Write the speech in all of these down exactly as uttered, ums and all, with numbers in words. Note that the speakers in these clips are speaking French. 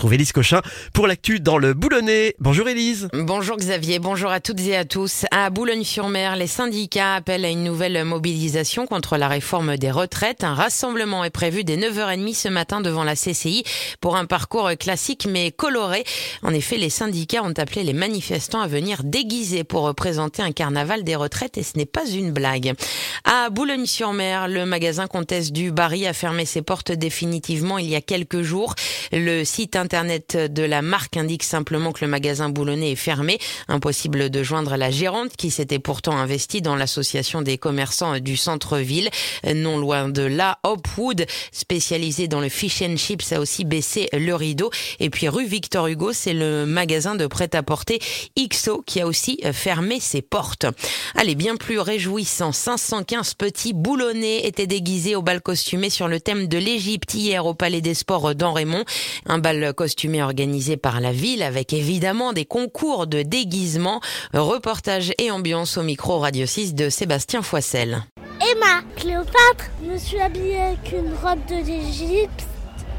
retrouve Élise Cochin pour l'actu dans le Boulonnais. Bonjour Élise. Bonjour Xavier, bonjour à toutes et à tous. À Boulogne-sur-Mer, les syndicats appellent à une nouvelle mobilisation contre la réforme des retraites. Un rassemblement est prévu dès neuf heures trente ce matin devant la C C I pour un parcours classique mais coloré. En effet, les syndicats ont appelé les manifestants à venir déguisés pour représenter un carnaval des retraites et ce n'est pas une blague. À Boulogne-sur-Mer, le magasin Comtesse du Barry a fermé ses portes définitivement il y a quelques jours. Le site internet de la marque indique simplement que le magasin boulonnais est fermé. Impossible de joindre la gérante qui s'était pourtant investie dans l'association des commerçants du centre-ville. Non loin de là, Hopwood, spécialisé dans le fish and chips, a aussi baissé le rideau. Et puis rue Victor Hugo, c'est le magasin de prêt-à-porter X O qui a aussi fermé ses portes. Allez, bien plus réjouissant, cinq cent quinze petits boulonnais étaient déguisés au bal costumé sur le thème de l'Égypte hier au Palais des Sports d'Enrémont. Un bal costumé organisé par la ville avec évidemment des concours de déguisement. Reportage et ambiance au micro Radio six de Sébastien Foissel. Emma, Cléopâtre, je me suis habillée avec une robe de l'Égypte.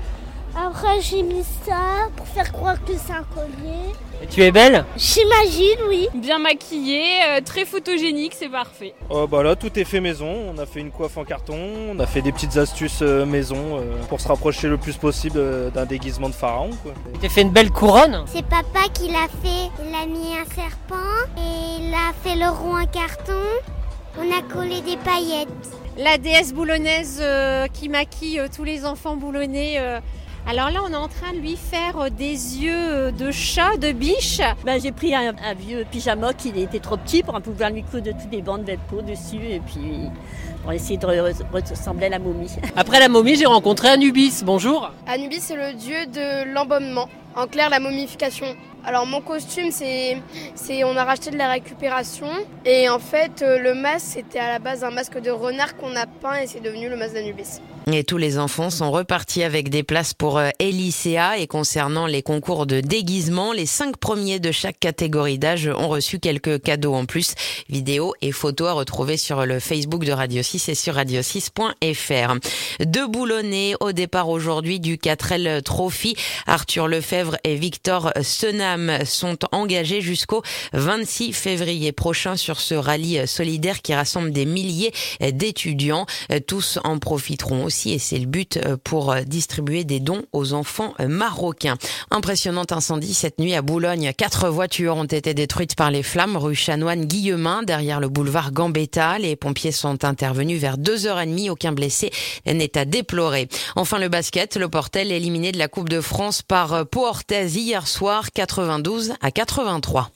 Après j'ai mis ça pour faire croire que c'est un collier. Et tu es belle ? J'imagine, oui. Bien maquillée, euh, très photogénique, c'est parfait. Oh bah là tout est fait maison, on a fait une coiffe en carton, on a fait des petites astuces euh, maison euh, pour se rapprocher le plus possible euh, d'un déguisement de pharaon, quoi. Tu t'es fait une belle couronne ? C'est papa qui l'a fait. Il a mis un serpent et il a fait le rond en carton. On a collé des paillettes. La déesse boulonnaise euh, qui maquille euh, tous les enfants boulonnais. Euh, Alors là, on est en train de lui faire euh, des yeux de chat, de biche. Ben, j'ai pris un, un vieux pyjama qui était trop petit pour pouvoir lui coudre toutes des bandes velcro dessus et puis pour essayer de ressembler à la momie. Après la momie, j'ai rencontré Anubis. Bonjour. Anubis, c'est le dieu de l'embaumement. En clair, la momification. Alors mon costume, c'est, c'est, on a racheté de la récupération et en fait le masque c'était à la base un masque de renard qu'on a peint et c'est devenu le masque d'Anubis. Et tous les enfants sont repartis avec des places pour Elicea et concernant les concours de déguisement, les cinq premiers de chaque catégorie d'âge ont reçu quelques cadeaux en plus. Vidéos et photos à retrouver sur le Facebook de Radio six et sur radio six point f r. Deux boulonnais au départ aujourd'hui du quatre L Trophy. Arthur Lefebvre et Victor Senam sont engagés jusqu'au vingt-six février prochain sur ce rallye solidaire qui rassemble des milliers d'étudiants. Tous en profiteront aussi et c'est le but pour distribuer des dons aux enfants marocains. Impressionnant incendie cette nuit à Boulogne. Quatre voitures ont été détruites par les flammes rue Chanoine-Guillemin derrière le boulevard Gambetta. Les pompiers sont intervenus vers deux heures trente. Aucun blessé n'est à déplorer. Enfin le basket, le Portel éliminé de la Coupe de France par Pau Orthez hier soir quatre-vingt-douze à quatre-vingt-trois.